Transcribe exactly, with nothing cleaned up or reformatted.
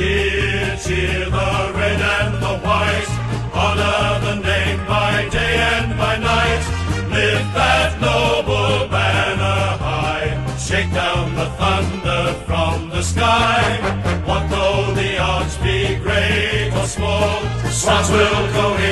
Cheer, cheer the red and the white, honor the name by day and by night. Lift that noble banner high, shake down the thunder from the sky. What though the odds be great or small, Swans will go in.